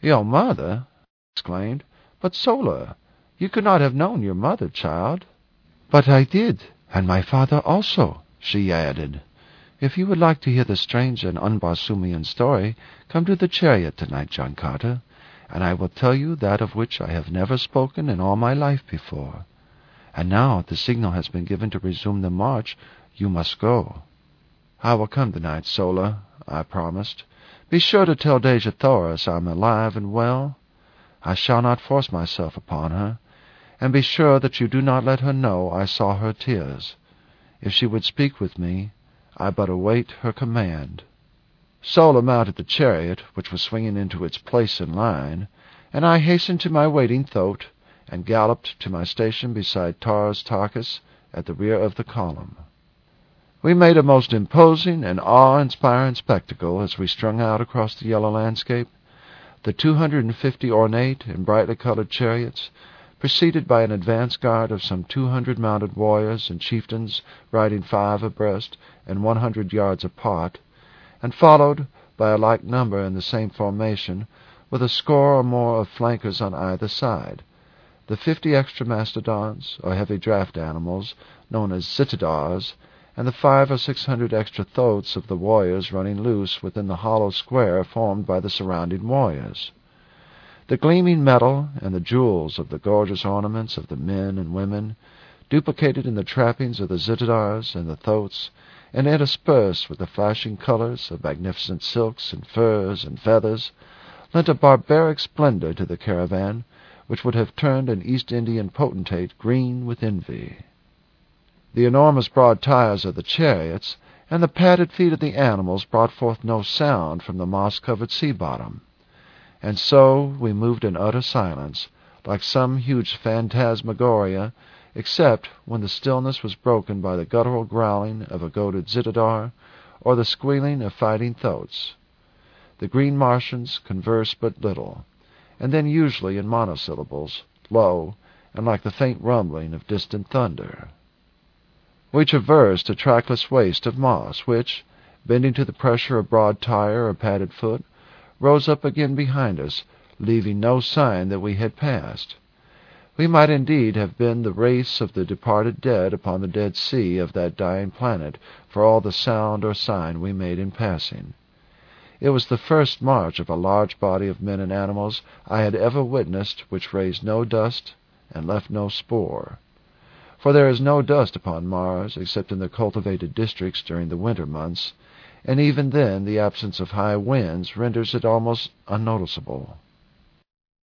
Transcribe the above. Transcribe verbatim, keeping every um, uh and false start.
"Your mother?" I exclaimed. "But, Sola, you could not have known your mother, child." "But I did, and my father also," she added. "If you would like to hear the strange and unbosoomian story, come to the chariot tonight, John Carter, and I will tell you that of which I have never spoken in all my life before. And now the signal has been given to resume the march. You must go." "I will come tonight, Sola," I promised. "Be sure to tell Dejah Thoris I am alive and well. I shall not force myself upon her, and be sure that you do not let her know I saw her tears. If she would speak with me, I but await her command." Sola mounted the chariot, which was swinging into its place in line, and I hastened to my waiting thoat and galloped to my station beside Tars Tarkas at the rear of the column. We made a most imposing and awe-inspiring spectacle as we strung out across the yellow landscape, the two hundred and fifty ornate and brightly colored chariots, preceded by an advance guard of some two hundred mounted warriors and chieftains riding five abreast and one hundred yards apart, and followed by a like number in the same formation, with a score or more of flankers on either side, the fifty extra mastodons, or heavy draft animals, known as zitidars, and the five or six hundred extra thoats of the warriors running loose within the hollow square formed by the surrounding warriors. The gleaming metal and the jewels of the gorgeous ornaments of the men and women, duplicated in the trappings of the zitidars and the thoats, and interspersed with the flashing colors of magnificent silks and furs and feathers, lent a barbaric splendor to the caravan which would have turned an East Indian potentate green with envy. The enormous broad tires of the chariots and the padded feet of the animals brought forth no sound from the moss-covered sea-bottom, and so we moved in utter silence, like some huge phantasmagoria, except when the stillness was broken by the guttural growling of a goaded zitidar or the squealing of fighting thoats. The green Martians conversed but little, and then usually in monosyllables, low, and like the faint rumbling of distant thunder. We traversed a trackless waste of moss, which, bending to the pressure of broad tire or padded foot, rose up again behind us, leaving no sign that we had passed. We might indeed have been the race of the departed dead upon the dead sea of that dying planet, for all the sound or sign we made in passing. It was the first march of a large body of men and animals I had ever witnessed which raised no dust and left no spoor. For there is no dust upon Mars except in the cultivated districts during the winter months, and even then the absence of high winds renders it almost unnoticeable.